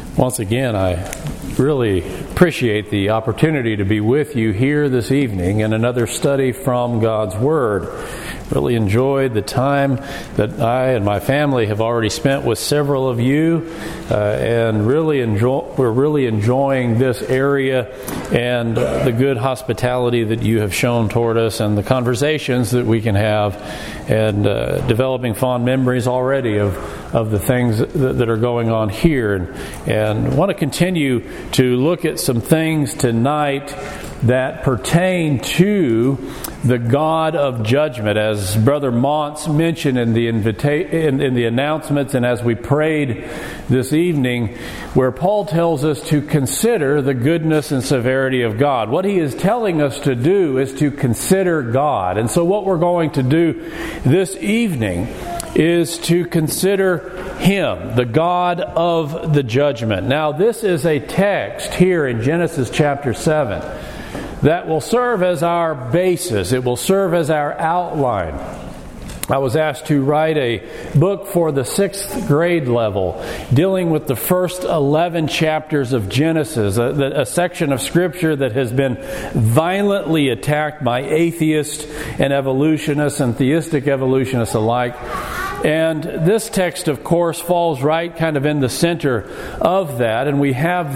Once again, I really appreciate the opportunity to be with you here this evening in another study from God's Word. Really enjoyed the time that I and my family have already spent with several of you, and we're really enjoying this area and the good hospitality that you have shown toward us and the conversations that we can have, and developing fond memories already of the things that are going on here, and want to continue to look at some things tonight that pertain to the God of judgment, as Brother Montz mentioned in the in the announcements, and as we prayed this evening, where Paul tells us to consider the goodness and severity of God. What he is telling us to do is to consider God. And so what we're going to do this evening is to consider Him, the God of the judgment. Now, this is a text here in Genesis chapter 7 that will serve as our basis. It will serve as our outline. I was asked to write a book for the 6th grade level dealing with the first 11 chapters of Genesis, a section of Scripture that has been violently attacked by atheists and evolutionists and theistic evolutionists alike. And this text, of course, falls right kind of in the center of that. And we have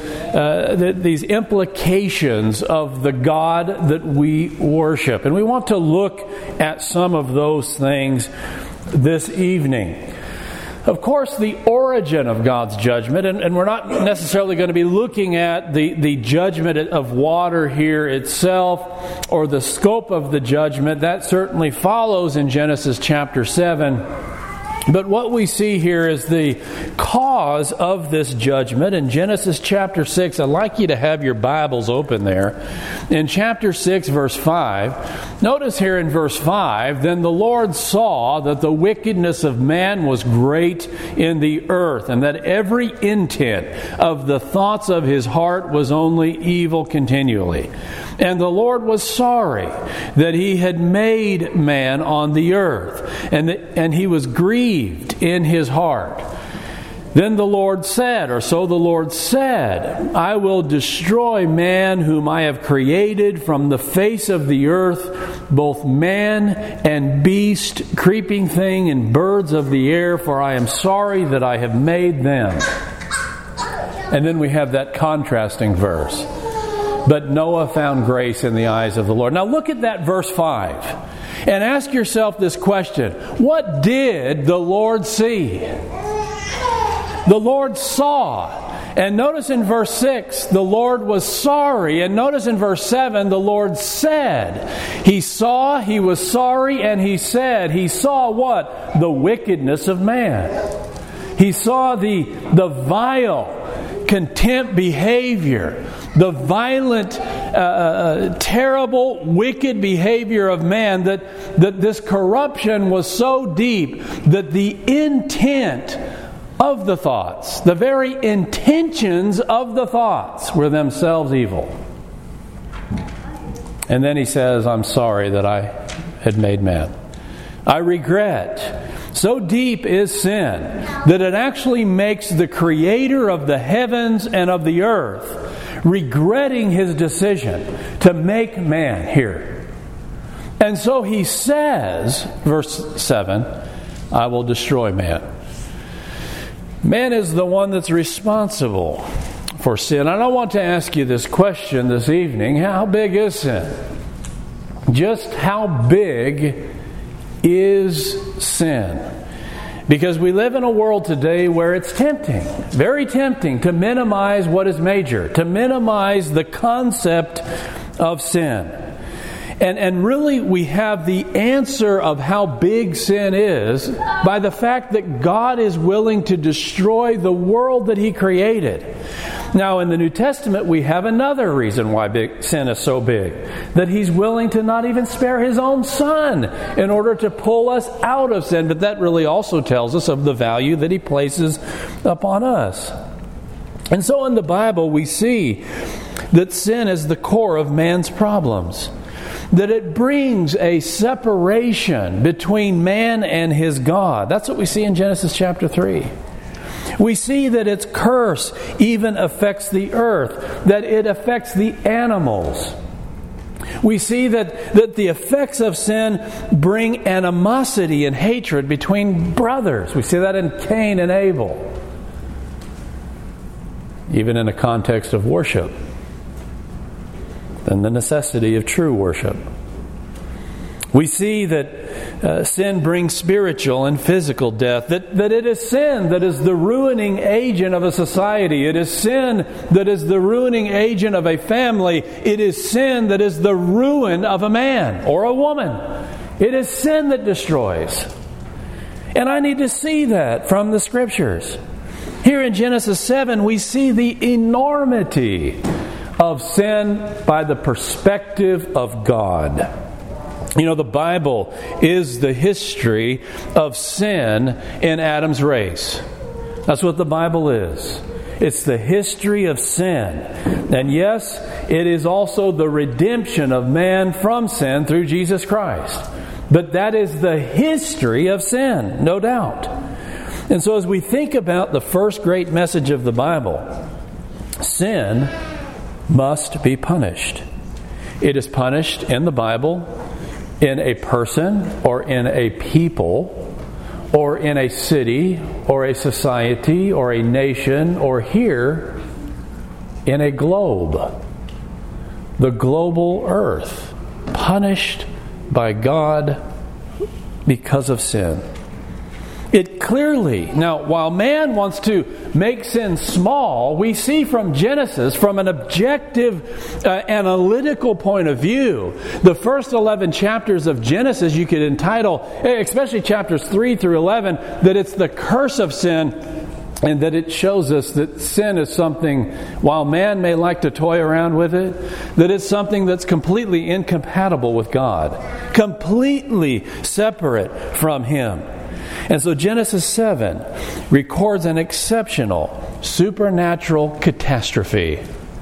these implications of the God that we worship. And we want to look at some of those things this evening. Of course, the origin of God's judgment, and we're not necessarily going to be looking at the judgment of water here itself or the scope of the judgment. That certainly follows in Genesis chapter 7. But what we see here is the cause of this judgment in Genesis chapter 6. I'd like you to have your Bibles open there. In chapter 6, verse 5, notice here in verse 5, "Then the Lord saw that the wickedness of man was great in the earth, and that every intent of the thoughts of his heart was only evil continually. And the Lord was sorry that He had made man on the earth, and He was grieved in His heart. Then the Lord said, or so the Lord said, I will destroy man whom I have created from the face of the earth, both man and beast, creeping thing, and birds of the air, for I am sorry that I have made them." And then we have that contrasting verse. "But Noah found grace in the eyes of the Lord." Now look at that verse 5 and ask yourself this question. What did the Lord see? The Lord saw. And notice in verse 6, the Lord was sorry. And notice in verse 7, the Lord said. He saw, He was sorry, and He said. He saw what? The wickedness of man. He saw the vile, contempt behavior, the violent, terrible, wicked behavior of man, that this corruption was so deep that the intent of the thoughts, the very intentions of the thoughts, were themselves evil. And then He says, I'm sorry that I had made man. I regret. So deep is sin that it actually makes the Creator of the heavens and of the earth regretting His decision to make man here. And so He says, verse 7, I will destroy man. Man is the one that's responsible for sin. And I want to ask you this question this evening. How big is sin? Just how big is sin? Because we live in a world today where it's tempting, very tempting, to minimize what is major, to minimize the concept of sin. And really we have the answer of how big sin is by the fact that God is willing to destroy the world that He created. Now in the New Testament we have another reason why sin is so big. That He's willing to not even spare His own Son in order to pull us out of sin. But that really also tells us of the value that He places upon us. And so in the Bible we see that sin is the core of man's problems. That it brings a separation between man and his God. That's what we see in Genesis chapter 3. We see that its curse even affects the earth, that it affects the animals. We see that the effects of sin bring animosity and hatred between brothers. We see that in Cain and Abel. Even in a context of worship, and the necessity of true worship. We see that sin brings spiritual and physical death, that it is sin that is the ruining agent of a society. It is sin that is the ruining agent of a family. It is sin that is the ruin of a man or a woman. It is sin that destroys. And I need to see that from the Scriptures. Here in Genesis 7, we see the enormity of sin by the perspective of God. You know, the Bible is the history of sin in Adam's race. That's what the Bible is. It's the history of sin. And yes, it is also the redemption of man from sin through Jesus Christ. But that is the history of sin, no doubt. And so as we think about the first great message of the Bible, sin must be punished. It is punished in the Bible, in a person, or in a people, or in a city, or a society, or a nation, or here in a globe. The global earth, punished by God because of sin. It clearly, now while man wants to make sin small, we see from Genesis, from an objective, analytical point of view, the first 11 chapters of Genesis you could entitle, especially chapters 3 through 11, that it's the curse of sin, and that it shows us that sin is something, while man may like to toy around with it, that it's something that's completely incompatible with God, completely separate from Him. And so Genesis 7 records an exceptional supernatural catastrophe,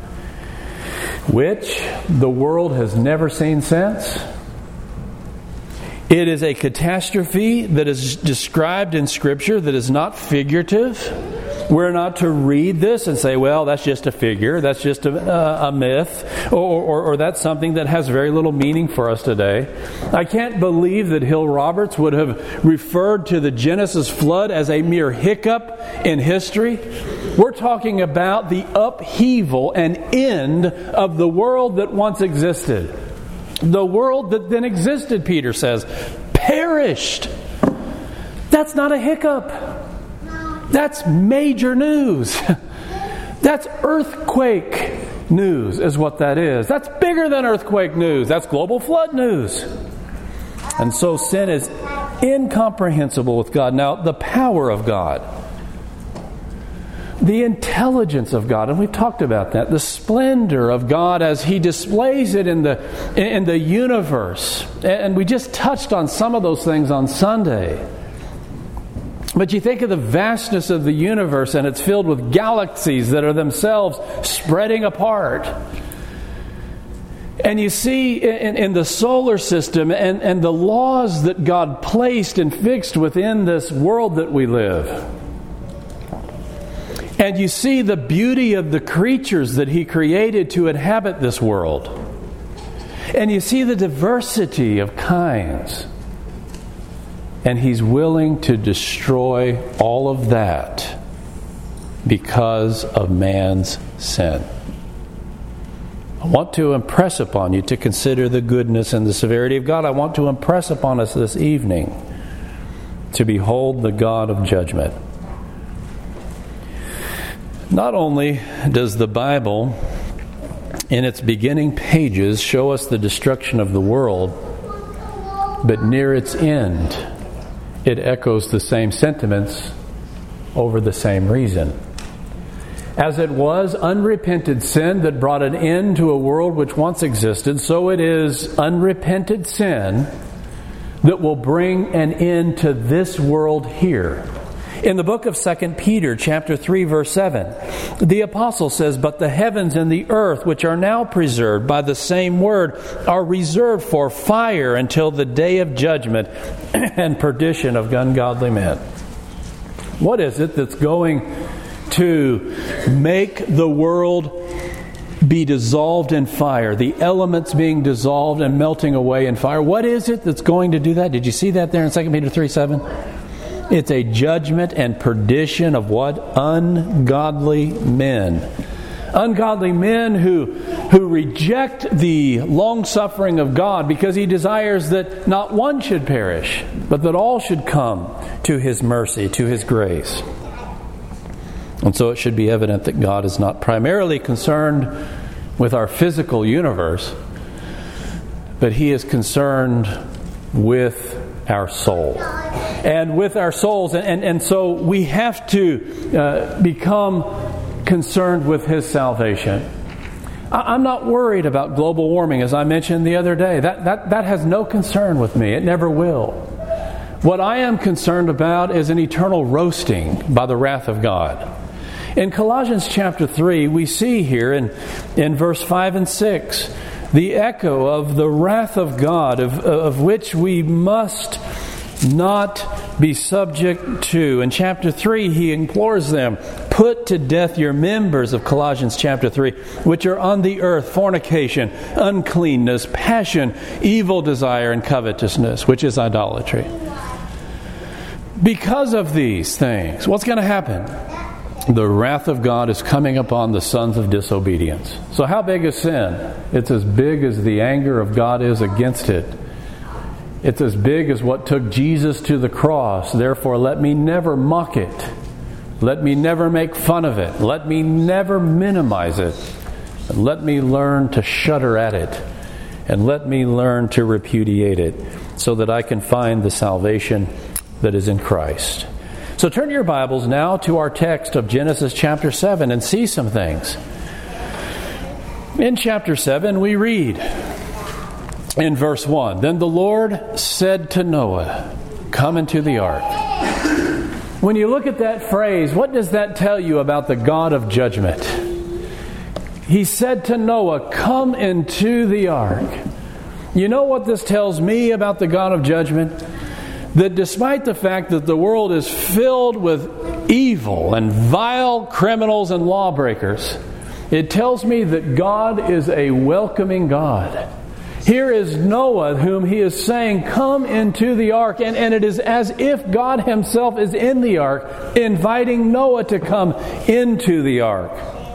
which the world has never seen since. It is a catastrophe that is described in Scripture that is not figurative. We're not to read this and say, well, that's just a figure, that's just a myth, or that's something that has very little meaning for us today. I can't believe that Hill Roberts would have referred to the Genesis flood as a mere hiccup in history. We're talking about the upheaval and end of the world that once existed. The world that then existed, Peter says, perished. That's not a hiccup. That's major news. That's earthquake news is what that is. That's bigger than earthquake news. That's global flood news. And so sin is incomprehensible with God. Now, the power of God, the intelligence of God, and we've talked about that, the splendor of God as He displays it in the universe. And we just touched on some of those things on Sunday. But you think of the vastness of the universe, and it's filled with galaxies that are themselves spreading apart. And you see in the solar system and the laws that God placed and fixed within this world that we live. And you see the beauty of the creatures that He created to inhabit this world. And you see the diversity of kinds. And He's willing to destroy all of that because of man's sin. I want to impress upon you to consider the goodness and the severity of God. I want to impress upon us this evening to behold the God of judgment. Not only does the Bible, in its beginning pages, show us the destruction of the world, but near its end, it echoes the same sentiments over the same reason. As it was unrepented sin that brought an end to a world which once existed, so it is unrepented sin that will bring an end to this world here. In the book of 2 Peter, chapter 3, verse 7, the apostle says, "But the heavens and the earth, which are now preserved by the same word, are reserved for fire until the day of judgment and perdition of ungodly men." What is it that's going to make the world be dissolved in fire, the elements being dissolved and melting away in fire. What is it that's going to do that? Did you see that there in 2 Peter 3:7? It's a judgment and perdition of what? Ungodly men. Ungodly men who reject the long-suffering of God because He desires that not one should perish, but that all should come to His mercy, to His grace. And so it should be evident that God is not primarily concerned with our physical universe, but He is concerned with our soul. And with our souls. And so we have to become concerned with His salvation. I'm not worried about global warming, as I mentioned the other day. That has no concern with me. It never will. What I am concerned about is an eternal roasting by the wrath of God. In Colossians chapter 3, we see here in verse 5 and 6 the echo of the wrath of God, of which we must not be subject to. In chapter 3, he implores them, put to death your members, of Colossians chapter 3, which are on the earth: fornication, uncleanness, passion, evil desire, and covetousness, which is idolatry. Because of these things, what's going to happen? The wrath of God is coming upon the sons of disobedience. So how big is sin? It's as big as the anger of God is against it. It's as big as what took Jesus to the cross. Therefore, let me never mock it. Let me never make fun of it. Let me never minimize it. And let me learn to shudder at it. And let me learn to repudiate it, so that I can find the salvation that is in Christ. So turn your Bibles now to our text of Genesis chapter 7 and see some things. In chapter 7 we read in verse 1, Then the Lord said to Noah, Come into the ark. When you look at that phrase, what does that tell you about the God of judgment? He said to Noah, Come into the ark. You know what this tells me about the God of judgment? That despite the fact that the world is filled with evil and vile criminals and lawbreakers, it tells me that God is a welcoming God. Here is Noah, whom He is saying, Come into the ark. And it is as if God Himself is in the ark, inviting Noah to come into the ark.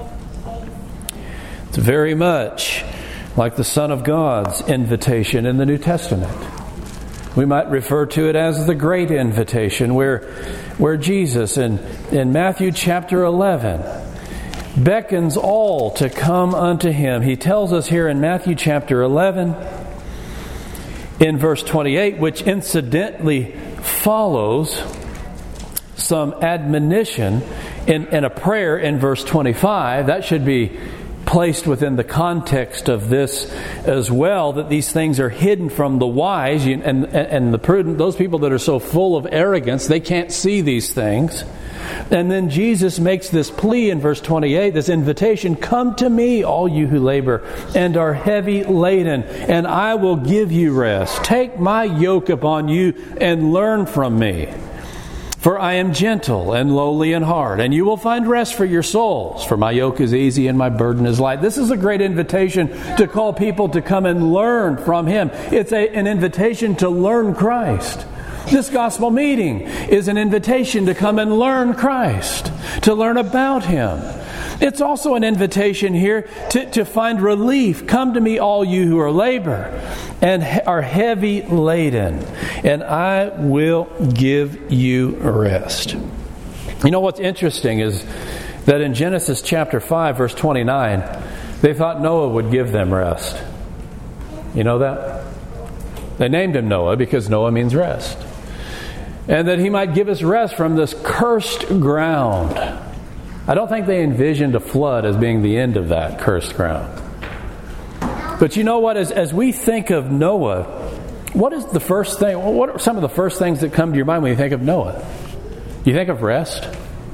It's very much like the Son of God's invitation in the New Testament. We might refer to it as the Great Invitation, where Jesus in Matthew chapter 11 beckons all to come unto Him. He tells us here in Matthew chapter 11, in verse 28, which incidentally follows some admonition in a prayer in verse 25. That should be placed within the context of this as well, that these things are hidden from the wise and the prudent. Those people that are so full of arrogance, they can't see these things. And then Jesus makes this plea in verse 28, this invitation, Come to me, all you who labor and are heavy laden, and I will give you rest. Take my yoke upon you and learn from me. For I am gentle and lowly in heart, and you will find rest for your souls. For my yoke is easy and my burden is light. This is a great invitation to call people to come and learn from Him. It's an invitation to learn Christ. This gospel meeting is an invitation to come and learn Christ, to learn about Him. It's also an invitation here to find relief. Come to me, all you who are labor and are heavy laden, and I will give you rest. You know what's interesting is that in Genesis chapter 5, verse 29, they thought Noah would give them rest. You know that? They named him Noah because Noah means rest. And that he might give us rest from this cursed ground. I don't think they envisioned a flood as being the end of that cursed ground. But you know what? As we think of Noah, what is the first thing? What are some of the first things that come to your mind when you think of Noah? You think of rest?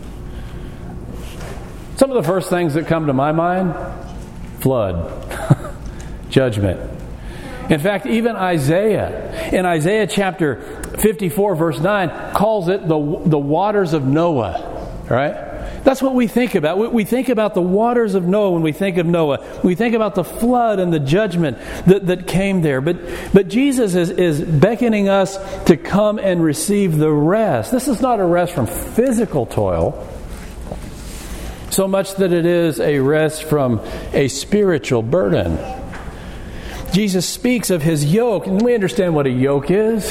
Some of the first things that come to my mind: flood, judgment. In fact, even Isaiah, in Isaiah chapter 54, verse 9, calls it the waters of Noah. Right? That's what we think about. We think about the waters of Noah when we think of Noah. We think about the flood and the judgment that came there. But Jesus is beckoning us to come and receive the rest. This is not a rest from physical toil, so much that it is a rest from a spiritual burden. Jesus speaks of His yoke, and we understand what a yoke is.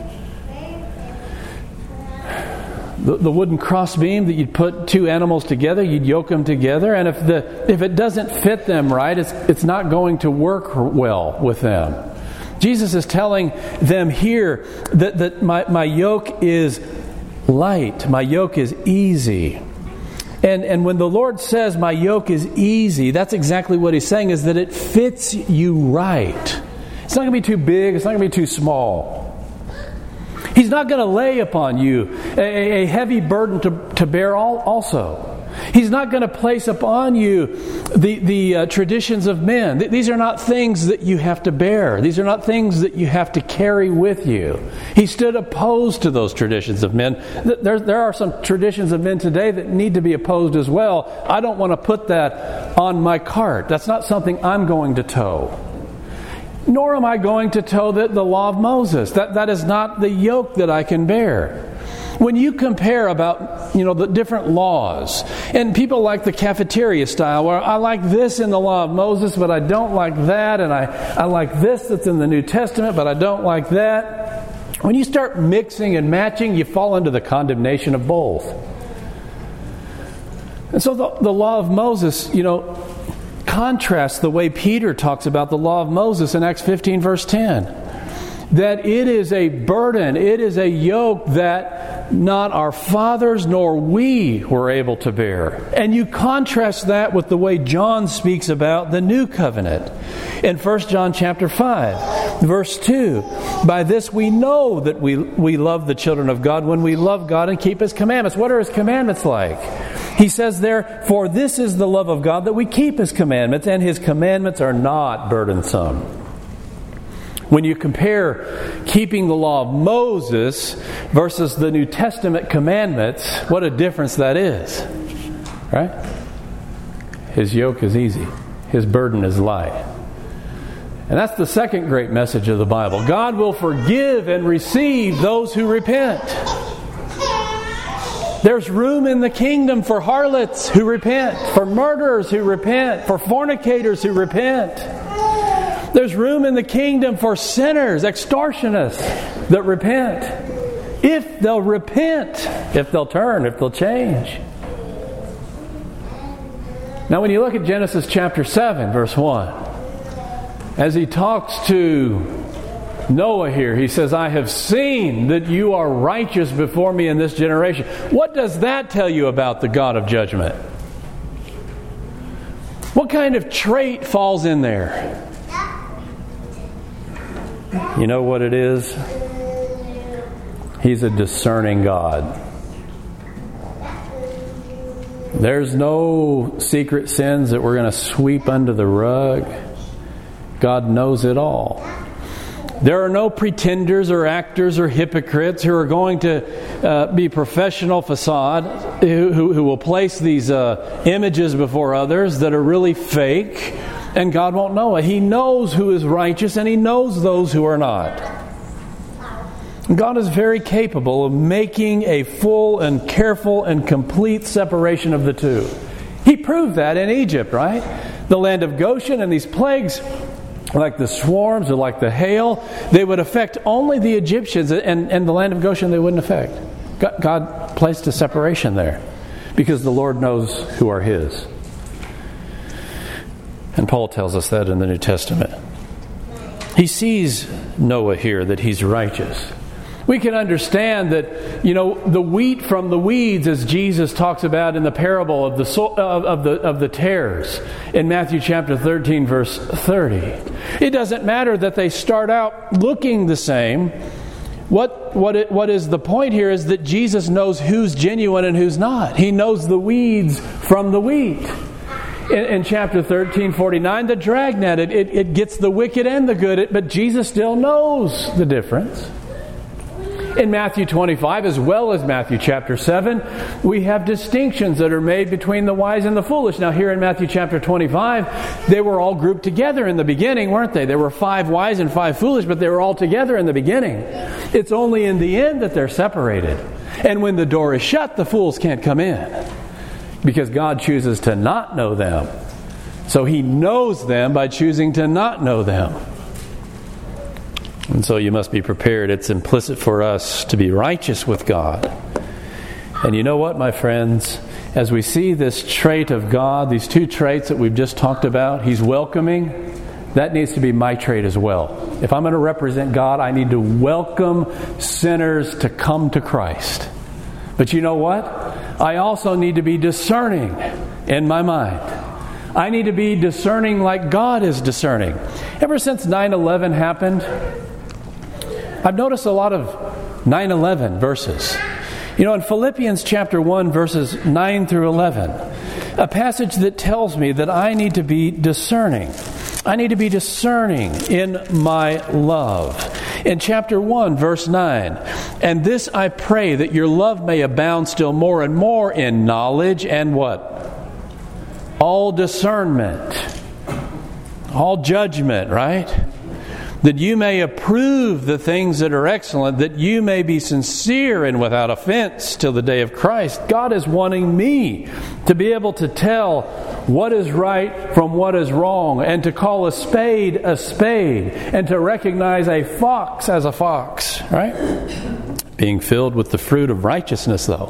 The wooden crossbeam that you'd put two animals together, you'd yoke them together, and if it doesn't fit them right, it's not going to work well with them. Jesus is telling them here that my yoke is light, my yoke is easy. And when the Lord says my yoke is easy, that's exactly what He's saying, is that it fits you right. It's not going to be too big, it's not going to be too small. He's not going to lay upon you a heavy burden to bear also. He's not going to place upon you the traditions of men. These are not things that you have to bear. These are not things that you have to carry with you. He stood opposed to those traditions of men. There are some traditions of men today that need to be opposed as well. I don't want to put that on my cart. That's not something I'm going to tow. Nor am I going to tow the law of Moses. That is not the yoke that I can bear. When you compare about, the different laws, and people like the cafeteria style, where I like this in the law of Moses, but I don't like that, and I like this that's in the New Testament, but I don't like that. When you start mixing and matching, you fall into the condemnation of both. And so the law of Moses, contrasts the way Peter talks about the law of Moses in Acts 15 verse 10. That it is a burden, it is a yoke that not our fathers nor we were able to bear. And you contrast that with the way John speaks about the new covenant. In 1 John chapter 5, verse 2, by this we know that we love the children of God when we love God and keep His commandments. What are His commandments like? He says there, for this is the love of God, that we keep His commandments, and His commandments are not burdensome. When you compare keeping the law of Moses versus the New Testament commandments, what a difference that is. Right? His yoke is easy. His burden is light. And that's the second great message of the Bible. God will forgive and receive those who repent. There's room in the kingdom for harlots who repent, for murderers who repent, for fornicators who repent. There's room in the kingdom for sinners, extortionists that repent. If they'll repent, if they'll turn, if they'll change. Now when you look at Genesis chapter 7, verse 1, as he talks to Noah here, he says, I have seen that you are righteous before me in this generation. What does that tell you about the God of judgment? What kind of trait falls in there? You know what it is? He's a discerning God. There's no secret sins that we're going to sweep under the rug. God knows it all. There are no pretenders or actors or hypocrites who are going to be professional facade, who will place these images before others that are really fake, and God won't know it. He knows who is righteous and He knows those who are not. God is very capable of making a full and careful and complete separation of the two. He proved that in Egypt, right? The land of Goshen, and these plagues, like the swarms or like the hail, they would affect only the Egyptians, and the land of Goshen they wouldn't affect. God placed a separation there because the Lord knows who are His. And Paul tells us that in the New Testament. He sees Noah here, that he's righteous. We can understand that, the wheat from the weeds, as Jesus talks about in the parable of the tares in Matthew chapter 13, verse 30. It doesn't matter that they start out looking the same. What is the point here is that Jesus knows who's genuine and who's not. He knows the weeds from the wheat. In chapter 13:49, the dragnet, it gets the wicked and the good, but Jesus still knows the difference. In Matthew 25, as well as Matthew chapter 7, we have distinctions that are made between the wise and the foolish. Now here in Matthew chapter 25, they were all grouped together in the beginning, weren't they? There were 5 wise and 5 foolish, but they were all together in the beginning. It's only in the end that they're separated. And when the door is shut, the fools can't come in, because God chooses to not know them. So He knows them by choosing to not know them. And so you must be prepared. It's implicit for us to be righteous with God. And you know what, my friends? As we see this trait of God, these 2 traits that we've just talked about, He's welcoming. That needs to be my trait as well. If I'm going to represent God, I need to welcome sinners to come to Christ. But you know what? I also need to be discerning in my mind. I need to be discerning like God is discerning. Ever since 9/11 happened, I've noticed a lot of 9/11 verses. You know, in Philippians chapter 1, verses 9 through 11, a passage that tells me that I need to be discerning. I need to be discerning in my love. In chapter 1, verse 9, and this I pray, that your love may abound still more and more in knowledge and what? All discernment. All judgment, right? That you may approve the things that are excellent, that you may be sincere and without offense till the day of Christ. God is wanting me to be able to tell what is right from what is wrong, and to call a spade, and to recognize a fox as a fox, right? Being filled with the fruit of righteousness, though.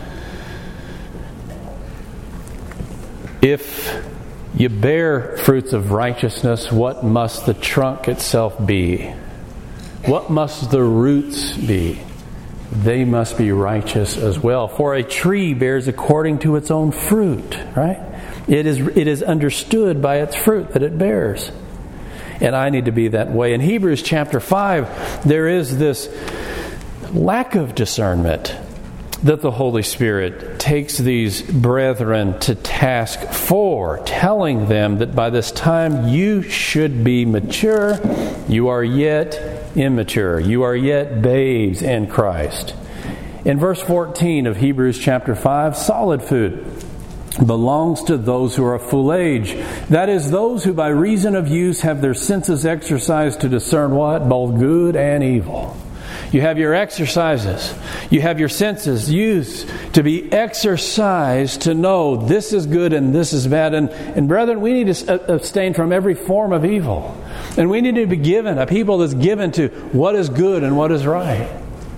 If you bear fruits of righteousness, what must the trunk itself be? What must the roots be? They must be righteous as well. For a tree bears according to its own fruit, right? It is understood by its fruit that it bears. And I need to be that way. In Hebrews chapter 5, there is this lack of discernment that the Holy Spirit takes these brethren to task for, telling them that by this time you should be mature, you are yet immature, you are yet babes in Christ. In verse 14 of Hebrews chapter 5, solid food belongs to those who are of full age. That is, those who by reason of use have their senses exercised to discern what? Both good and evil. You have your exercises. You have your senses used to be exercised to know this is good and this is bad. And brethren, we need to abstain from every form of evil. And we need to be given, a people that's given to what is good and what is right.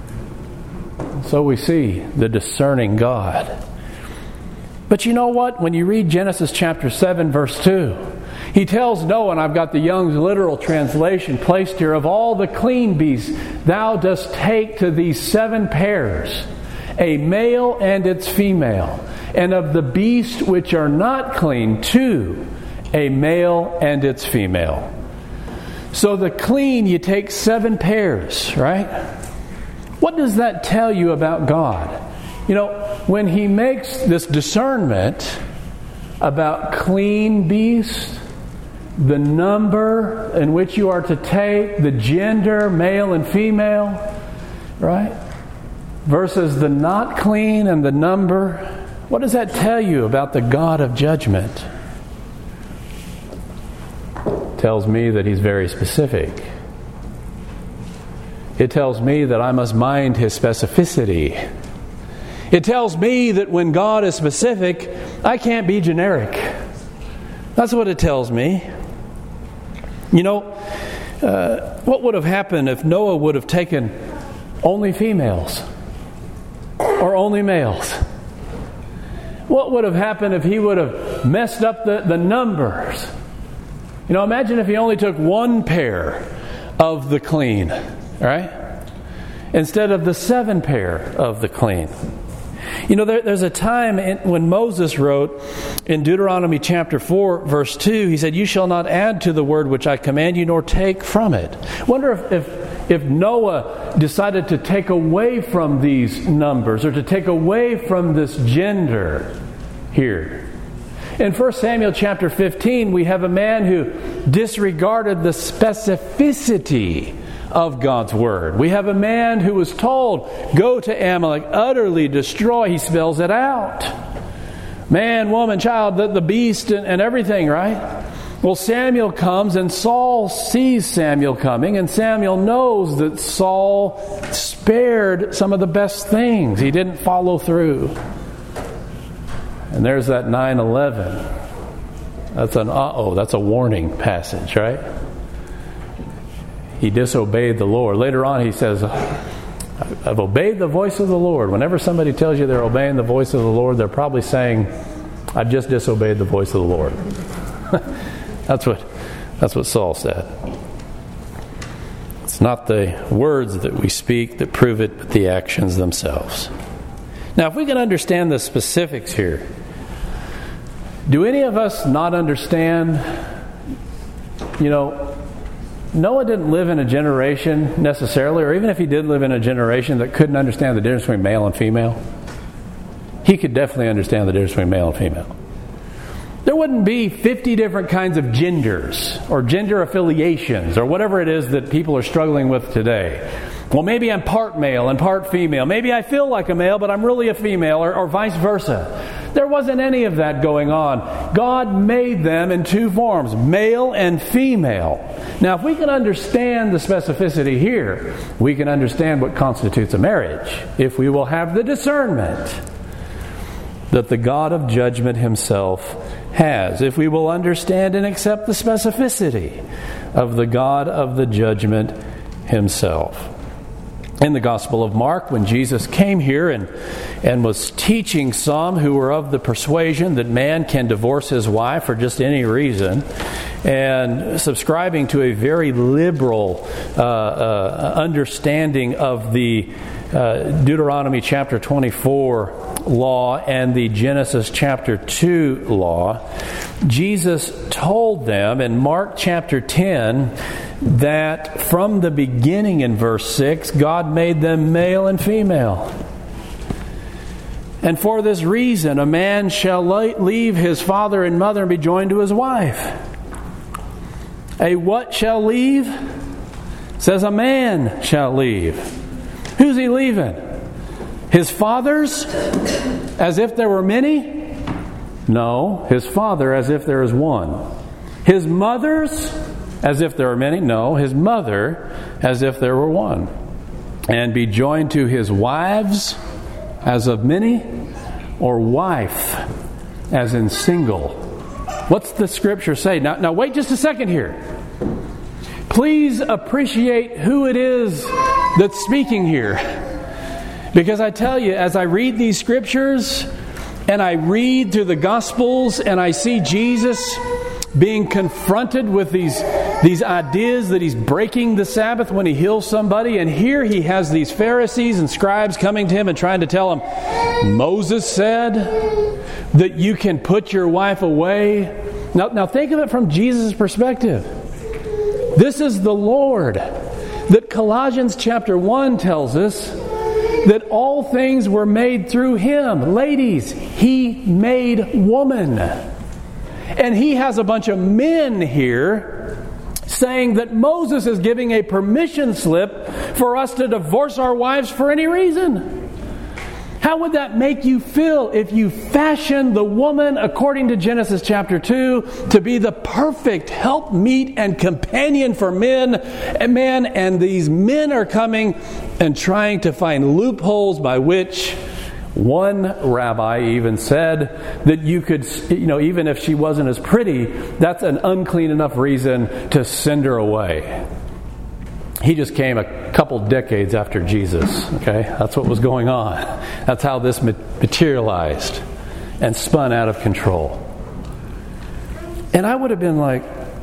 So we see the discerning God. But you know what? When you read Genesis chapter 7, verse 2, He tells Noah, and I've got the Young's literal translation placed here, of all the clean beasts, thou dost take to these 7 pairs, a male and its female, and of the beasts which are not clean, 2, a male and its female. So the clean, you take 7 pairs, right? What does that tell you about God? You know, when He makes this discernment about clean beasts, the number in which you are to take, the gender, male and female, right? Versus the not clean and the number. What does that tell you about the God of judgment? It tells me that He's very specific. It tells me that I must mind His specificity. It tells me that when God is specific, I can't be generic. That's what it tells me. You know, what would have happened if Noah would have taken only females or only males? What would have happened if he would have messed up the numbers? You know, imagine if he only took 1 pair of the clean, right? Instead of the 7 pair of the clean. You know, there's a time when Moses wrote in Deuteronomy chapter 4, verse 2, he said, "You shall not add to the word which I command you, nor take from it." Wonder if Noah decided to take away from these numbers, or to take away from this gender here. In 1 Samuel chapter 15, we have a man who disregarded the specificity of God's Word. We have a man who was told, go to Amalek, utterly destroy. He spells it out. Man, woman, child, the beast, and everything, right? Well, Samuel comes, and Saul sees Samuel coming, and Samuel knows that Saul spared some of the best things. He didn't follow through. And there's that 9:11. That's a warning passage, right? He disobeyed the Lord. Later on he says, I've obeyed the voice of the Lord. Whenever somebody tells you they're obeying the voice of the Lord, they're probably saying, I've just disobeyed the voice of the Lord. That's what Saul said. It's not the words that we speak that prove it, but the actions themselves. Now, if we can understand the specifics here, do any of us not understand, Noah didn't live in a generation necessarily, or even if he did live in a generation that couldn't understand the difference between male and female, he could definitely understand the difference between male and female. There wouldn't be 50 different kinds of genders or gender affiliations or whatever it is that people are struggling with today. Well, maybe I'm part male and part female. Maybe I feel like a male, but I'm really a female, or vice versa. There wasn't any of that going on. God made them in two forms, male and female. Now, if we can understand the specificity here, we can understand what constitutes a marriage, if we will have the discernment that the God of judgment himself has, if we will understand and accept the specificity of the God of the judgment himself. In the Gospel of Mark, when Jesus came here and was teaching some who were of the persuasion that man can divorce his wife for just any reason, and subscribing to a very liberal understanding of the Deuteronomy chapter 24 law and the Genesis chapter 2 law, Jesus told them in Mark chapter 10 that from the beginning in verse 6, God made them male and female. And for this reason, a man shall leave his father and mother and be joined to his wife. A what shall leave? It says a man shall leave. Who's he leaving? His fathers, as if there were many? No, his father as if there is one. His mothers, as if there were many? No, his mother as if there were one. And be joined to his wives as of many, or wife as in single. What's the scripture say? Now wait just a second here. Please appreciate who it is that's speaking here. Because I tell you, as I read these scriptures and I read through the Gospels and I see Jesus being confronted with these ideas that he's breaking the Sabbath when he heals somebody, and here he has these Pharisees and scribes coming to him and trying to tell him, Moses said that you can put your wife away. Now think of it from Jesus' perspective. This is the Lord that Colossians chapter 1 tells us that all things were made through him. Ladies, he made woman. And he has a bunch of men here saying that Moses is giving a permission slip for us to divorce our wives for any reason. How would that make you feel if you fashioned the woman, according to Genesis chapter 2, to be the perfect helpmeet and companion for men, and these men are coming and trying to find loopholes by which one rabbi even said that you could, even if she wasn't as pretty, that's an unclean enough reason to send her away. He just came a couple decades after Jesus, okay? That's what was going on. That's how this materialized and spun out of control. And I would have been like,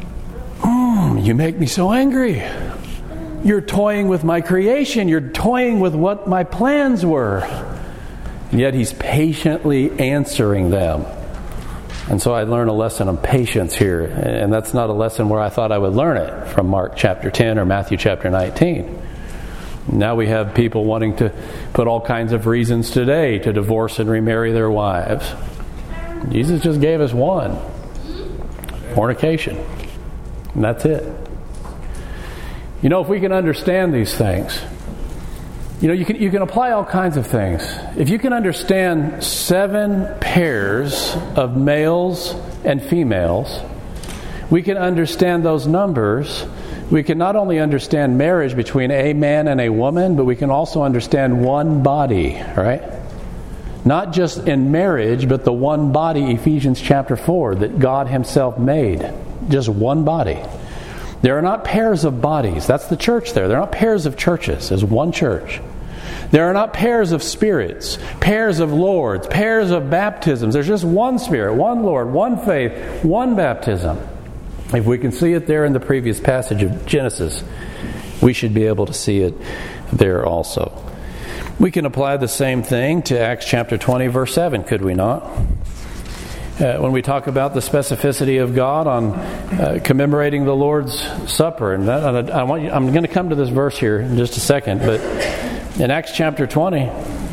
you make me so angry. You're toying with my creation. You're toying with what my plans were. And yet he's patiently answering them. And so I learned a lesson on patience here. And that's not a lesson where I thought I would learn it from Mark chapter 10 or Matthew chapter 19. Now we have people wanting to put all kinds of reasons today to divorce and remarry their wives. Jesus just gave us one. Fornication. And that's it. If we can understand these things, you can apply all kinds of things. If you can understand 7 pairs of males and females, we can understand those numbers. We can not only understand marriage between a man and a woman, but we can also understand one body, right? Not just in marriage, but the one body, Ephesians chapter 4, that God Himself made. Just one body. There are not pairs of bodies. That's the church there. They're not pairs of churches. There's one church. There are not pairs of spirits, pairs of lords, pairs of baptisms. There's just one Spirit, one Lord, one faith, one baptism. If we can see it there in the previous passage of Genesis, we should be able to see it there also. We can apply the same thing to Acts chapter 20, verse 7, could we not? When we talk about the specificity of God on commemorating the Lord's Supper, and I'm going to come to this verse here in just a second, but in Acts chapter 20,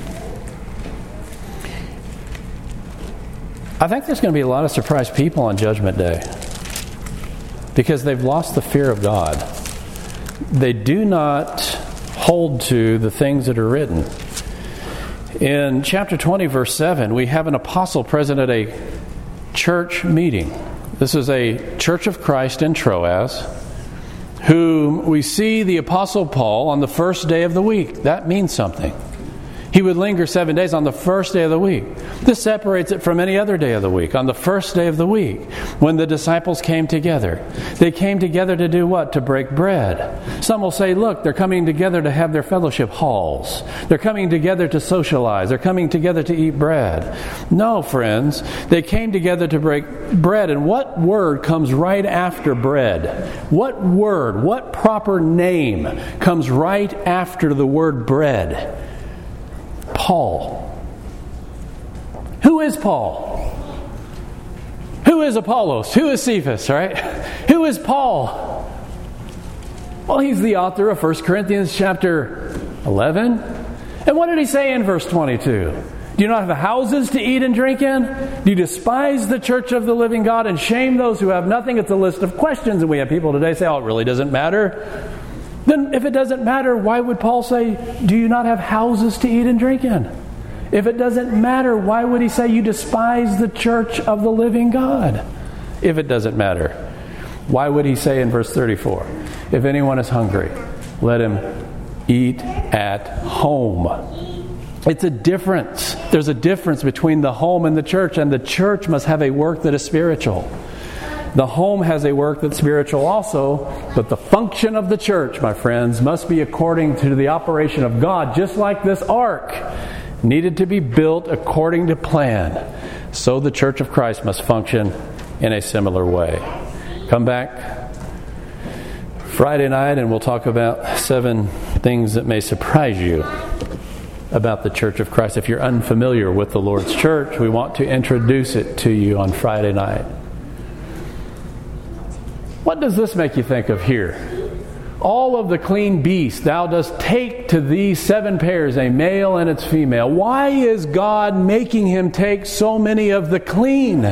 I think there's going to be a lot of surprised people on Judgment Day because they've lost the fear of God. They do not hold to the things that are written. In chapter 20, verse 7, we have an apostle present at a church meeting. This is a church of Christ in Troas, whom we see the apostle Paul on the first day of the week. That means something. He would linger 7 days on the first day of the week. This separates it from any other day of the week. On the first day of the week, when the disciples came together, they came together to do what? To break bread. Some will say, look, they're coming together to have their fellowship halls. They're coming together to socialize. They're coming together to eat bread. No, friends, they came together to break bread. And what word comes right after bread? What word, what proper name comes right after the word bread? Paul. Who is Paul? Who is Apollos? Who is Cephas, right? Who is Paul? Well, he's the author of 1 Corinthians chapter 11. And what did he say in verse 22? Do you not have houses to eat and drink in? Do you despise the church of the living God and shame those who have nothing? It's a list of questions. And we have people today say, oh, it really doesn't matter. Then if it doesn't matter, why would Paul say, do you not have houses to eat and drink in? If it doesn't matter, why would he say you despise the church of the living God? If it doesn't matter, why would he say in verse 34, if anyone is hungry, let him eat at home? It's a difference. There's a difference between the home and the church must have a work that is spiritual. The home has a work that's spiritual also, but the function of the church, my friends, must be according to the operation of God, just like this ark needed to be built according to plan. So the church of Christ must function in a similar way. Come back Friday night and we'll talk about 7 things that may surprise you about the church of Christ. If you're unfamiliar with the Lord's church, we want to introduce it to you on Friday night. What does this make you think of here? All of the clean beasts thou dost take to these 7 pairs, a male and its female. Why is God making him take so many of the clean?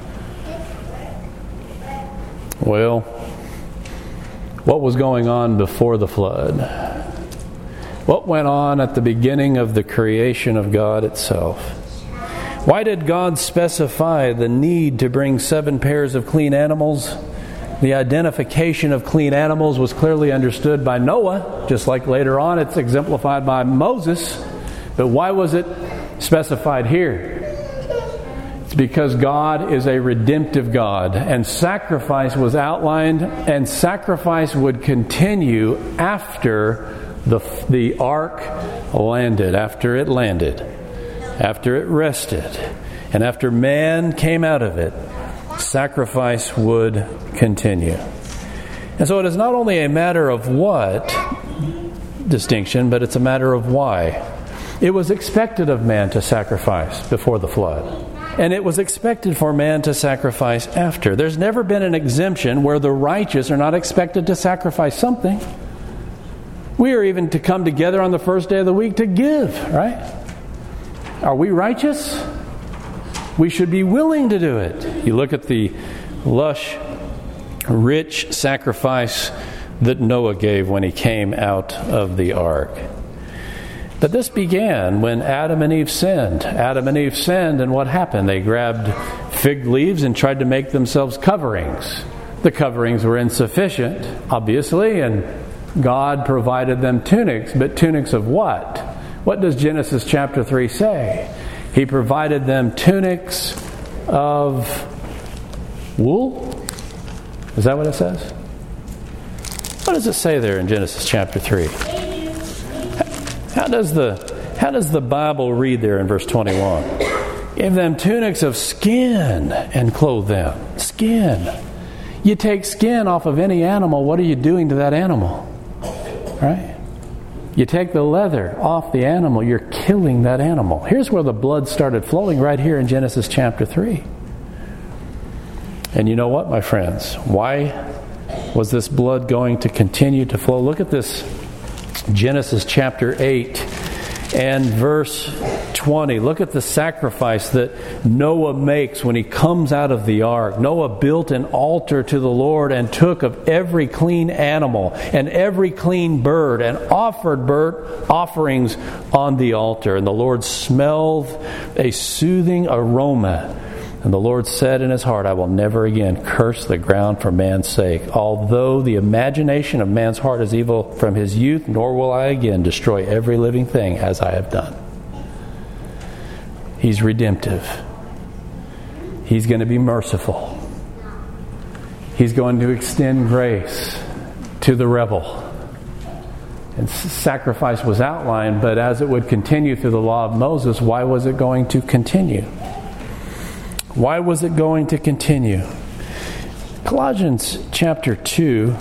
Well, what was going on before the flood? What went on at the beginning of the creation of God itself? Why did God specify the need to bring 7 pairs of clean animals? The identification of clean animals was clearly understood by Noah, just like later on it's exemplified by Moses. But why was it specified here? It's because God is a redemptive God, and sacrifice was outlined, and sacrifice would continue after the ark landed, after it rested, and after man came out of it. Sacrifice would continue. And so it is not only a matter of what distinction, but it's a matter of why. It was expected of man to sacrifice before the flood, and it was expected for man to sacrifice after. There's never been an exemption where the righteous are not expected to sacrifice something. We are even to come together on the first day of the week to give, right? Are we righteous? We should be willing to do it. You look at the lush, rich sacrifice that Noah gave when he came out of the ark. But this began when Adam and Eve sinned. Adam and Eve sinned, and what happened? They grabbed fig leaves and tried to make themselves coverings. The coverings were insufficient, obviously, and God provided them tunics. But tunics of what? What does Genesis chapter 3 say? He provided them tunics of wool? Is that what it says? What does it say there in Genesis chapter 3? How does the Bible read there in verse 21? Give them tunics of skin and clothe them. Skin. You take skin off of any animal, what are you doing to that animal? Right? You take the leather off the animal, you're killing that animal. Here's where the blood started flowing, right here in Genesis chapter 3. And you know what, my friends? Why was this blood going to continue to flow? Look at this, Genesis chapter 8 and verse 20. Look at the sacrifice that Noah makes when he comes out of the ark. Noah built an altar to the Lord and took of every clean animal and every clean bird and offered burnt offerings on the altar. And the Lord smelled a soothing aroma. And the Lord said in his heart, I will never again curse the ground for man's sake. Although the imagination of man's heart is evil from his youth, nor will I again destroy every living thing as I have done. He's redemptive. He's going to be merciful. He's going to extend grace to the rebel. And sacrifice was outlined, but as it would continue through the law of Moses, why was it going to continue? Why was it going to continue? Colossians chapter 2,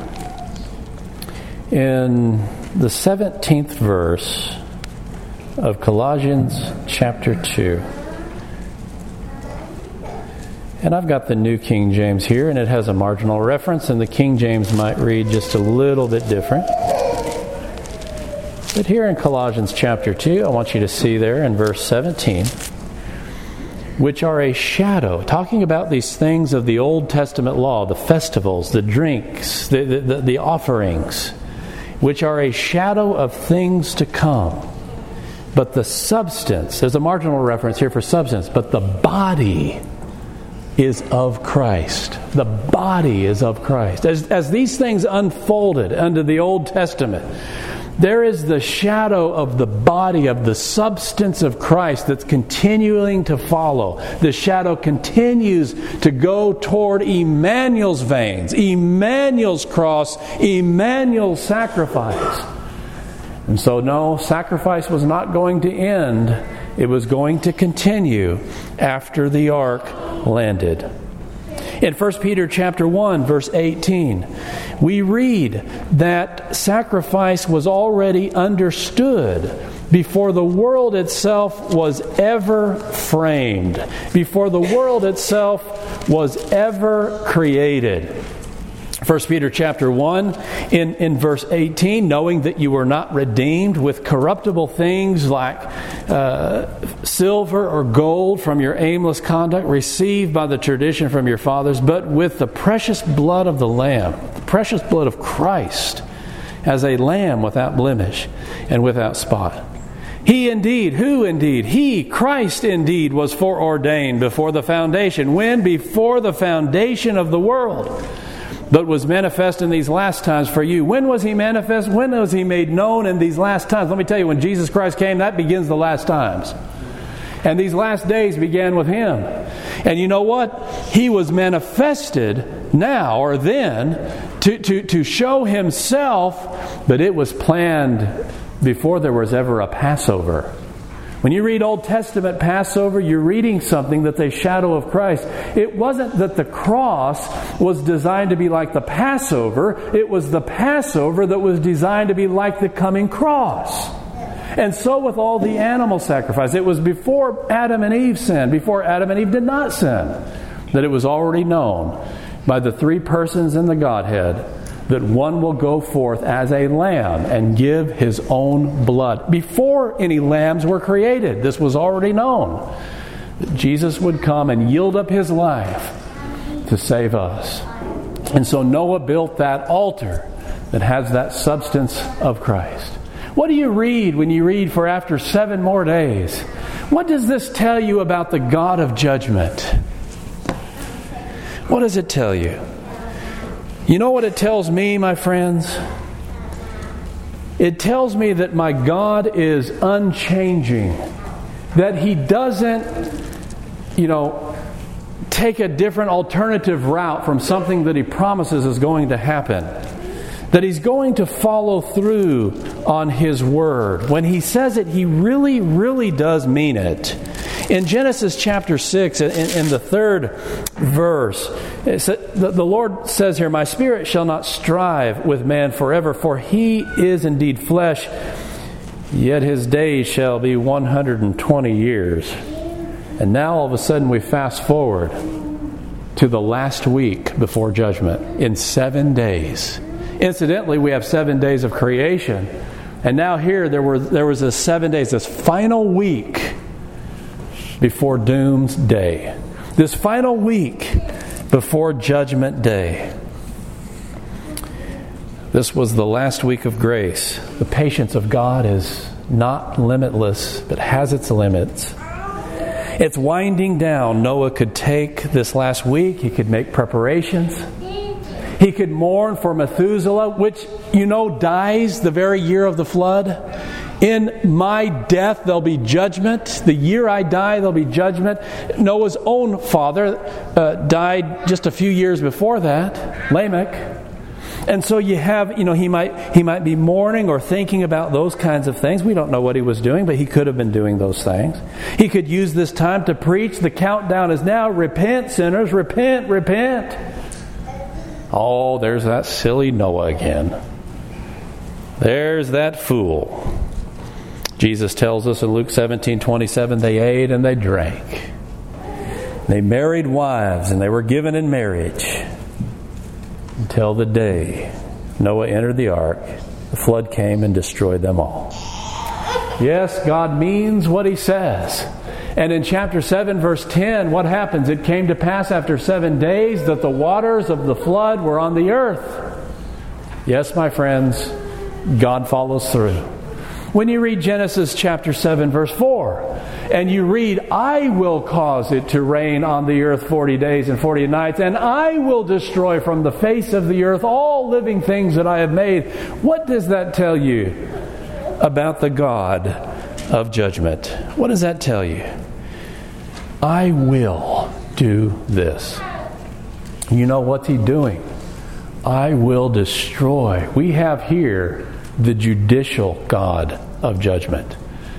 in the 17th verse of Colossians chapter 2. And I've got the New King James here, and it has a marginal reference, and the King James might read just a little bit different. But here in Colossians chapter 2, I want you to see there in verse 17, which are a shadow, talking about these things of the Old Testament law, the festivals, the drinks, the offerings, which are a shadow of things to come. But the substance, there's a marginal reference here for substance, but the body is of Christ. The body is of Christ. As these things unfolded under the Old Testament, there is the shadow of the body, of the substance of Christ that's continuing to follow. The shadow continues to go toward Emmanuel's veins, Emmanuel's cross, Emmanuel's sacrifice. And so no, sacrifice was not going to end. It was going to continue after the ark landed. In 1 Peter chapter 1, verse 18, we read that sacrifice was already understood before the world itself was ever framed, before the world itself was ever created. 1 Peter chapter 1, in verse 18, knowing that you were not redeemed with corruptible things like silver or gold from your aimless conduct received by the tradition from your fathers, but with the precious blood of the Lamb, the precious blood of Christ, as a lamb without blemish and without spot. He indeed, who indeed? He, Christ indeed, was foreordained before the foundation. When? Before the foundation of the world, but was manifest in these last times for you. When was He manifest? When was He made known in these last times? Let me tell you, when Jesus Christ came, that begins the last times. And these last days began with Him. And you know what? He was manifested now or then to show Himself, but it was planned before there was ever a Passover. When you read Old Testament Passover, you're reading something that's a shadow of Christ. It wasn't that the cross was designed to be like the Passover. It was the Passover that was designed to be like the coming cross. And so with all the animal sacrifice, it was before Adam and Eve sinned, before Adam and Eve did not sin, that it was already known by the three persons in the Godhead that one will go forth as a lamb and give his own blood. Before any lambs were created, this was already known, that Jesus would come and yield up his life to save us. And so Noah built that altar that has that substance of Christ. What do you read when you read for after 7 more days? What does this tell you about the God of judgment? What does it tell you? You know what it tells me, my friends? It tells me that my God is unchanging. That He doesn't, take a different alternative route from something that He promises is going to happen. That He's going to follow through on His Word. When He says it, He really, really does mean it. In Genesis chapter 6, in the 3rd verse, the Lord says here, "My spirit shall not strive with man forever, for he is indeed flesh, yet his days shall be 120 years. And now all of a sudden we fast forward to the last week before judgment in 7 days. Incidentally, we have 7 days of creation. And now here there was this 7 days, this final week before doomsday. This final week before judgment day. This was the last week of grace. The patience of God is not limitless, but has its limits. It's winding down. Noah could take this last week. He could make preparations. He could mourn for Methuselah, which, dies the very year of the flood. In my death, there'll be judgment. The year I die, there'll be judgment. Noah's own father died just a few years before that, Lamech. And so you have, he might be mourning or thinking about those kinds of things. We don't know what he was doing, but he could have been doing those things. He could use this time to preach. The countdown is now, repent, sinners, repent, repent. Oh, there's that silly Noah again. There's that fool. Jesus tells us in Luke 17:27, they ate and they drank. They married wives and they were given in marriage until the day Noah entered the ark. The flood came and destroyed them all. Yes, God means what He says. And in chapter 7, verse 10, what happens? It came to pass after 7 days that the waters of the flood were on the earth. Yes, my friends, God follows through. When you read Genesis chapter 7, verse 4, and you read, I will cause it to rain on the earth 40 days and 40 nights, and I will destroy from the face of the earth all living things that I have made. What does that tell you about the God of judgment? What does that tell you? I will do this. You know what's He doing? I will destroy. We have here the judicial God of judgment.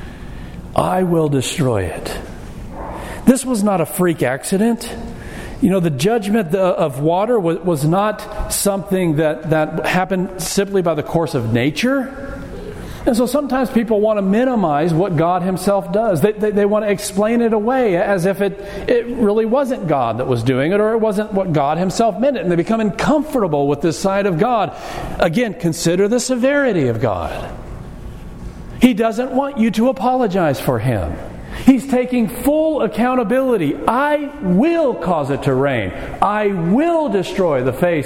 I will destroy it. This was not a freak accident. The judgment of water was not something that happened simply by the course of nature. And so sometimes people want to minimize what God Himself does. They want to explain it away as if it really wasn't God that was doing it, or it wasn't what God Himself meant it. And they become uncomfortable with this side of God. Again, consider the severity of God. He doesn't want you to apologize for Him. He's taking full accountability. I will cause it to rain. I will destroy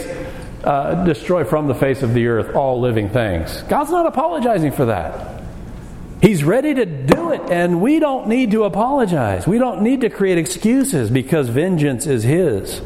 from the face of the earth all living things. God's not apologizing for that. He's ready to do it, and we don't need to apologize. We don't need to create excuses because vengeance is His.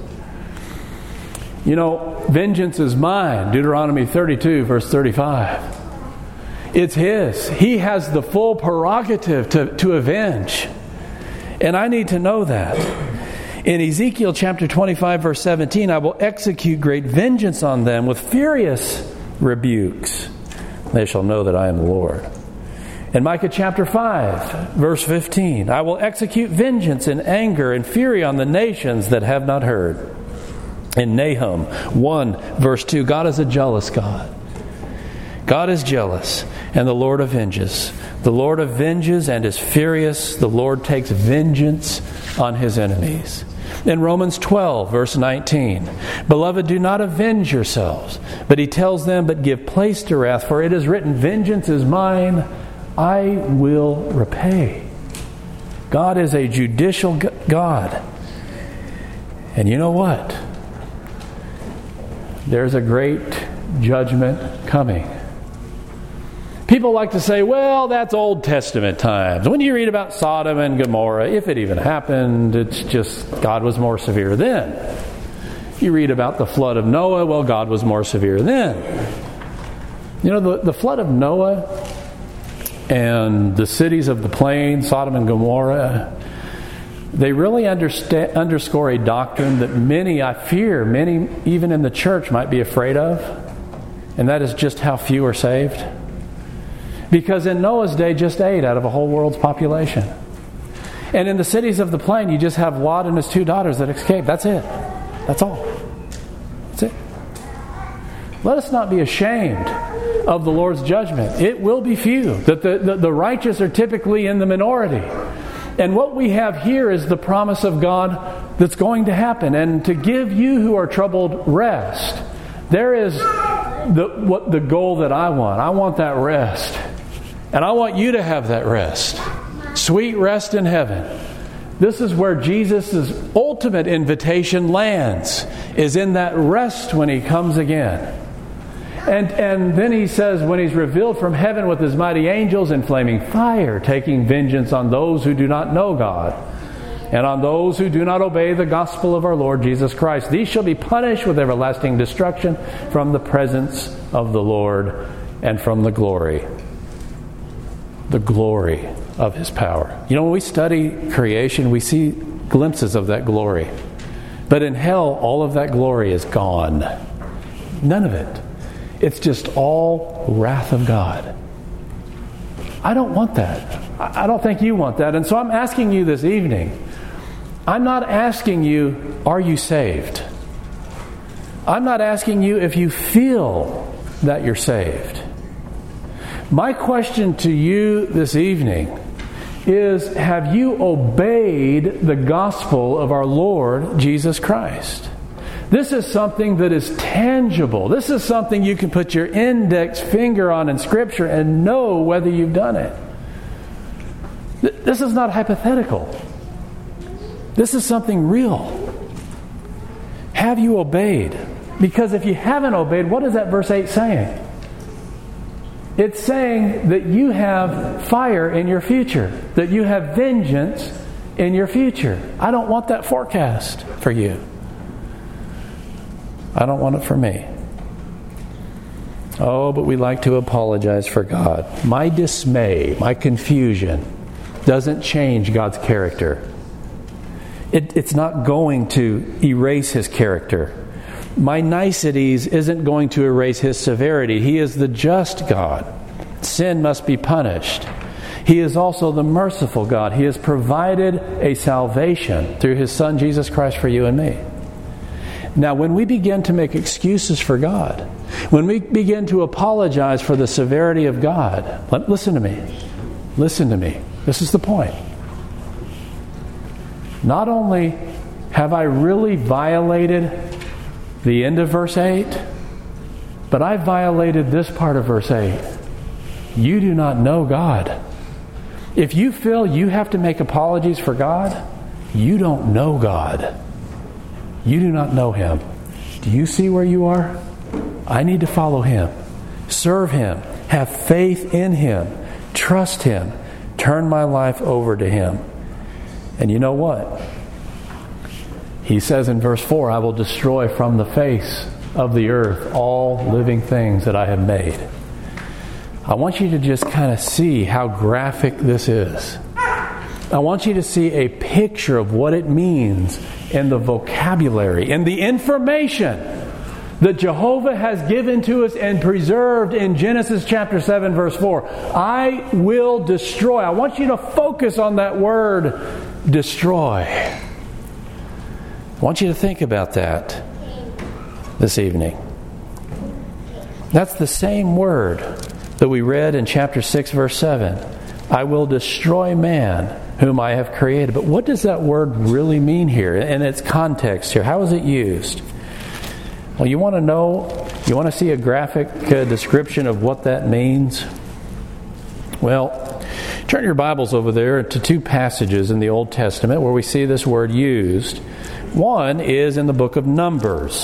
Vengeance is mine. Deuteronomy 32, verse 35. It's His. He has the full prerogative to avenge. And I need to know that. In Ezekiel chapter 25, verse 17, I will execute great vengeance on them with furious rebukes. They shall know that I am the Lord. In Micah chapter 5, verse 15, I will execute vengeance in anger and fury on the nations that have not heard. In Nahum 1, verse 2, God is a jealous God. God is jealous, and the Lord avenges. The Lord avenges and is furious. The Lord takes vengeance on His enemies. In Romans 12, verse 19, Beloved, do not avenge yourselves. But he tells them, but give place to wrath, for it is written, vengeance is mine, I will repay. God is a judicial God. And you know what? There's a great judgment coming. People like to say, well, that's Old Testament times. When you read about Sodom and Gomorrah, if it even happened, it's just God was more severe then. You read about the flood of Noah, well, God was more severe then. You know, the flood of Noah and the cities of the plain, Sodom and Gomorrah, they really underscore a doctrine that many, I fear, many even in the church might be afraid of, and that is just how few are saved. Because in Noah's day, just 8 out of a whole world's population. And in the cities of the plain, you just have Lot and his 2 daughters that escaped. That's it. That's all. That's it. Let us not be ashamed of the Lord's judgment. It will be few. That the righteous are typically in the minority. And what we have here is the promise of God that's going to happen. And to give you who are troubled rest. There is the goal that I want. I want that rest. And I want you to have that rest. Sweet rest in heaven. This is where Jesus' ultimate invitation lands, is in that rest when He comes again. And then He says, when He's revealed from heaven with His mighty angels in flaming fire, taking vengeance on those who do not know God, and on those who do not obey the gospel of our Lord Jesus Christ. These shall be punished with everlasting destruction from the presence of the Lord and from the glory of His power. You know, when we study creation, we see glimpses of that glory. But in hell, all of that glory is gone. None of it. It's just all wrath of God. I don't want that. I don't think you want that. And so I'm asking you this evening, I'm not asking you, are you saved? I'm not asking you if you feel that you're saved. My question to you this evening is, have you obeyed the gospel of our Lord Jesus Christ? This is something that is tangible. This is something you can put your index finger on in Scripture and know whether you've done it. This is not hypothetical. This is something real. Have you obeyed? Because if you haven't obeyed, what is that verse 8 saying? It's saying that you have fire in your future, that you have vengeance in your future. I don't want that forecast for you. I don't want it for me. Oh, but we like to apologize for God. My dismay, my confusion doesn't change God's character. It's not going to erase His character. My niceties isn't going to erase His severity. He is the just God. Sin must be punished. He is also the merciful God. He has provided a salvation through His Son Jesus Christ for you and me. Now, when we begin to make excuses for God, when we begin to apologize for the severity of God, listen to me. Listen to me. This is the point. Not only have I really violated the end of verse 8, but I violated this part of verse 8. You do not know God. If you feel you have to make apologies for God, you don't know God. You do not know Him. Do you see where you are? I need to follow Him. Serve Him. Have faith in Him. Trust Him. Turn my life over to Him. And you know what? He says in verse 4, I will destroy from the face of the earth all living things that I have made. I want you to just kind of see how graphic this is. I want you to see a picture of what it means in the vocabulary and the information that Jehovah has given to us and preserved in Genesis chapter 7 verse 4. I will destroy. I want you to focus on that word, destroy. I want you to think about that this evening. That's the same word that we read in chapter 6 verse 7. I will destroy man whom I have created. But what does that word really mean here in its context here? How is it used? Well, you want to know, you want to see a graphic description of what that means? Well, turn your Bibles over there to two passages in the Old Testament where we see this word used. One is in the book of Numbers.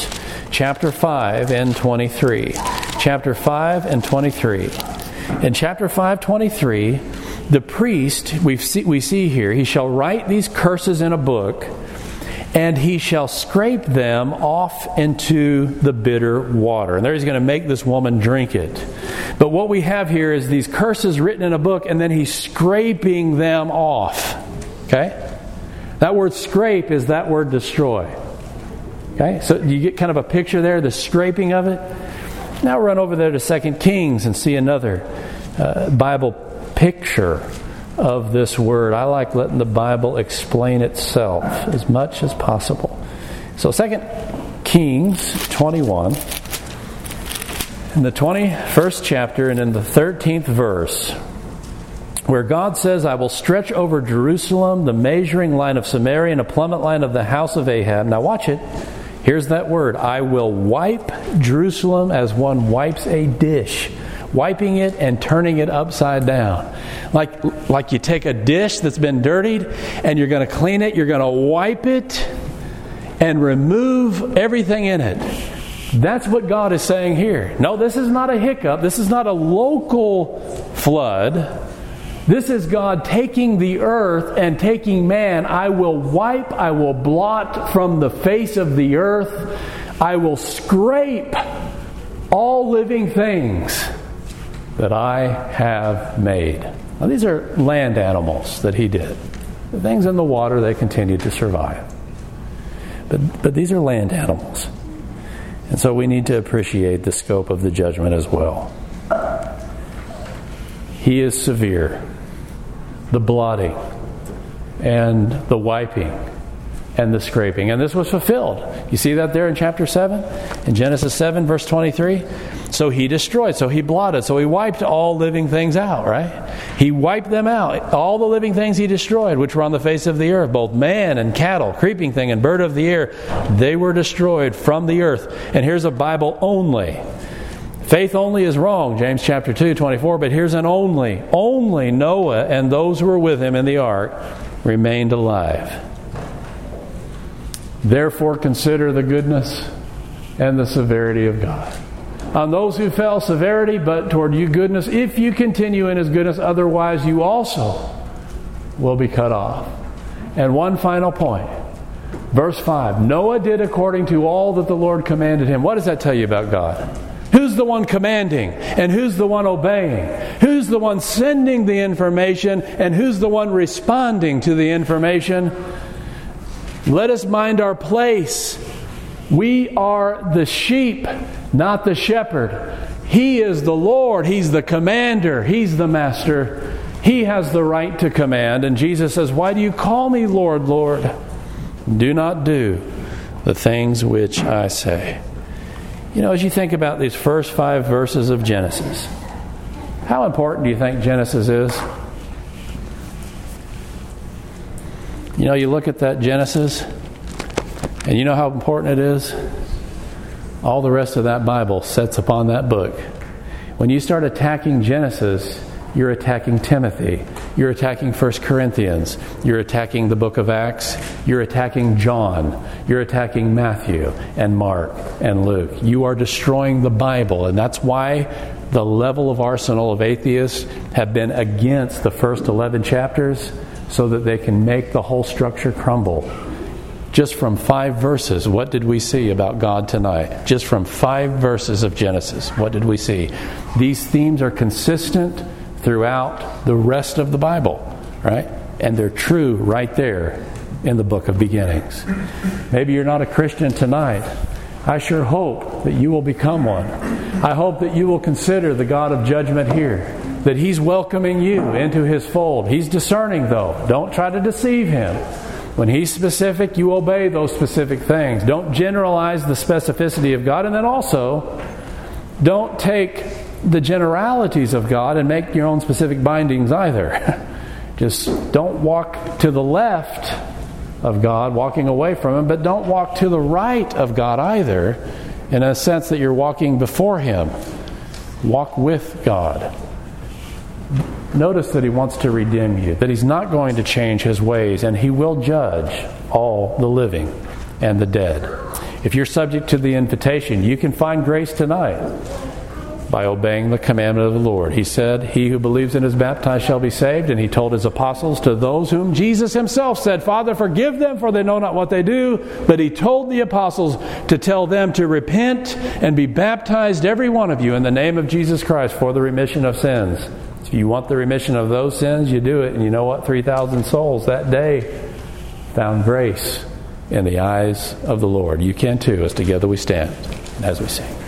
chapter 5 and 23. Chapter 5 and 23. In chapter 5:23, the priest, we see here, he shall write these curses in a book, and he shall scrape them off into the bitter water. And there he's going to make this woman drink it. But what we have here is these curses written in a book, and then he's scraping them off. Okay? That word scrape is that word destroy. Okay? So you get kind of a picture there, the scraping of it. Now run over there to 2 Kings and see another Bible picture of this word. I like letting the Bible explain itself as much as possible. So 2 Kings 21, in the 21st chapter and in the 13th verse, where God says, I will stretch over Jerusalem the measuring line of Samaria and a plummet line of the house of Ahab. Now watch it. Here's that word. I will wipe Jerusalem as one wipes a dish, wiping it and turning it upside down. Like you take a dish that's been dirtied and you're going to clean it, you're going to wipe it and remove everything in it. That's what God is saying here. No, this is not a hiccup. This is not a local flood. This is God taking the earth and taking man. I will wipe, I will blot from the face of the earth. I will scrape all living things that I have made. Now, these are land animals that he did. The things in the water, they continued to survive. But these are land animals. And so we need to appreciate the scope of the judgment as well. He is severe. The blotting and the wiping and the scraping. And this was fulfilled. You see that there in chapter 7? In Genesis 7, verse 23? So he destroyed, so he blotted, so he wiped all living things out, right? He wiped them out. All the living things he destroyed, which were on the face of the earth, both man and cattle, creeping thing and bird of the air, they were destroyed from the earth. And here's a Bible only. Faith only is wrong, James chapter 2, 24, but here's an only. Only Noah and those who were with him in the ark remained alive. Therefore consider the goodness and the severity of God. On those who fell, severity, but toward you goodness, if you continue in his goodness, otherwise you also will be cut off. And one final point. Verse 5, Noah did according to all that the Lord commanded him. What does that tell you about God? Who's the one commanding? And who's the one obeying? Who's the one sending the information? And who's the one responding to the information? Let us mind our place. We are the sheep, not the shepherd. He is the Lord. He's the commander. He's the master. He has the right to command. And Jesus says, why do you call me Lord, Lord? Do not do the things which I say. You know, as you think about these first 5 verses of Genesis, how important do you think Genesis is? You know, you look at that Genesis, and you know how important it is? All the rest of that Bible sets upon that book. When you start attacking Genesis, you're attacking Timothy. You're attacking 1 Corinthians. You're attacking the book of Acts. You're attacking John. You're attacking Matthew and Mark and Luke. You are destroying the Bible. And that's why the level of arsenal of atheists have been against the first 11 chapters, so that they can make the whole structure crumble. Just from 5 verses, what did we see about God tonight? Just from 5 verses of Genesis, what did we see? These themes are consistent throughout the rest of the Bible, right? And they're true right there in the book of beginnings. Maybe you're not a Christian tonight. I sure hope that you will become one. I hope that you will consider the God of judgment here, that He's welcoming you into His fold. He's discerning, though. Don't try to deceive Him. When He's specific, you obey those specific things. Don't generalize the specificity of God. And then also, don't take the generalities of God and make your own specific bindings either. Just don't walk to the left of God, walking away from Him, but don't walk to the right of God either, in a sense that you're walking before Him. Walk with God. Notice that He wants to redeem you, that He's not going to change His ways, and He will judge all the living and the dead. If you're subject to the invitation, you can find grace tonight by obeying the commandment of the Lord. He said, "He who believes and is baptized shall be saved." And he told his apostles, to those whom Jesus himself said, "Father, forgive them, for they know not what they do." But he told the apostles to tell them to repent and be baptized, every one of you, in the name of Jesus Christ for the remission of sins. If you want the remission of those sins, you do it. And you know what? 3,000 souls that day found grace in the eyes of the Lord. You can too, as together we stand and as we sing.